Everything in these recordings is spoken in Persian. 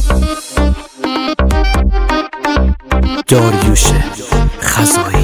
داریوش خزایی.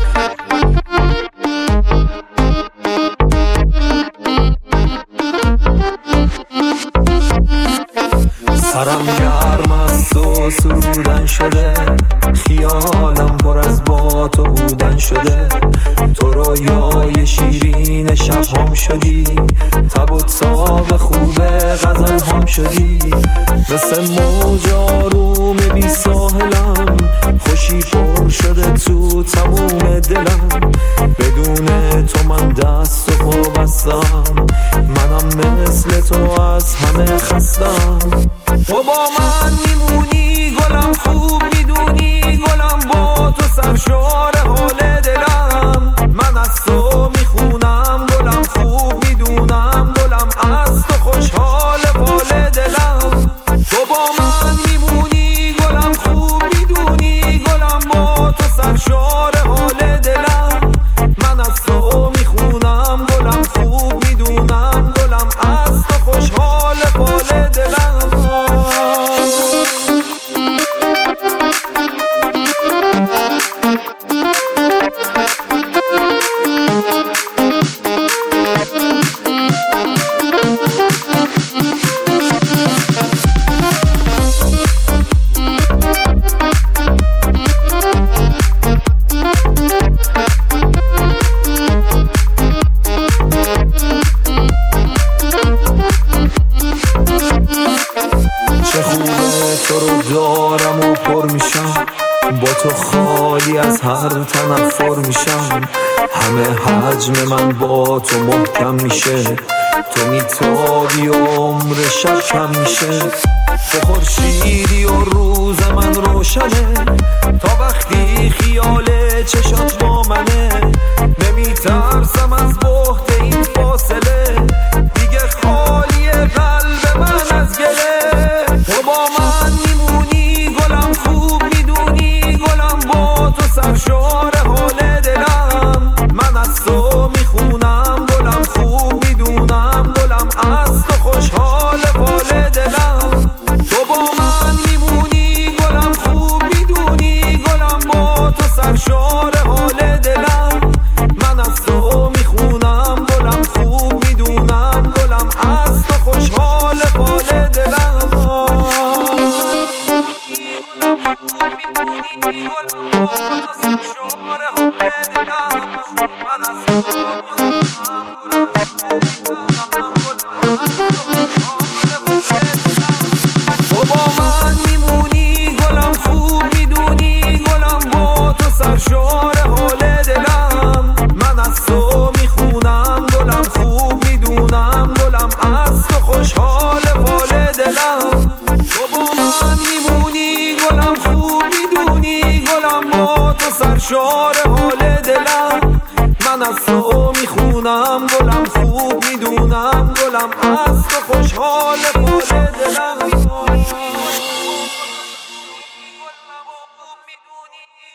سرم گرم است و سرودن شده، خیالم پر از با تو بودن شده. تو رویای شیرین شب هم شدی، تب و تاب خوب غزل هم شدی. مثل موج آروم بی ساحلم، خوشی پر شده تو تموم دلم. بدون تو من دست و پا بستم، منم مثل تو از همه خستم. تو با من میمونی گلم، خوب میدونی گلم، با تو سرشار حال دلم. من از تو میخونم گلم، خوب میدونم گلم، از تو خوشحال حال دلم. تو با من میمونی گلم، خوب میدونی گلم، با تو سرشار حال دلم. من از تو میخونم گلم، خوب میدونم گلم، از تو خوشحال حال دلم. چه خوبه تو رو دارم و پر میشم، با تو خالی از هر تنفر میشم. همه حجم من با تو محکم میشه، تو میتابی و عمر شب کم میشه. تو خورشیدی و روز من روشنه، تا وقتی خیال چشات با منه. نمیترسم از بحت این فاصله، دیگه خالی قلب من از گله. تو با من میمونی گلم، خوب میدونی گلم، با تو سرشار حال دلم. من از تو میخونم گلم، خوب میدونم گلم، از تو خوشحال حال دلم. تو با من میمونی گلم، خوب میدونی گلم، با تو سرشار حال دلم. من از تو میخونم گلم، خوب میدونم گلم، از تو خوشحال حال دلم. تو با من میمونی گلم، خوب میدونی گلم، با تو سرشار حال دلم. من از تو میخونم گلم، خوب میدونم گلم، از تو خوشحال حال دلم. تو با من میمونی گلم، خوب میدونی گلم، با تو سرشار حال دلم. من از تو میخونم گلم، خوب میدونم گلم، از تو خوشحال حال دلم.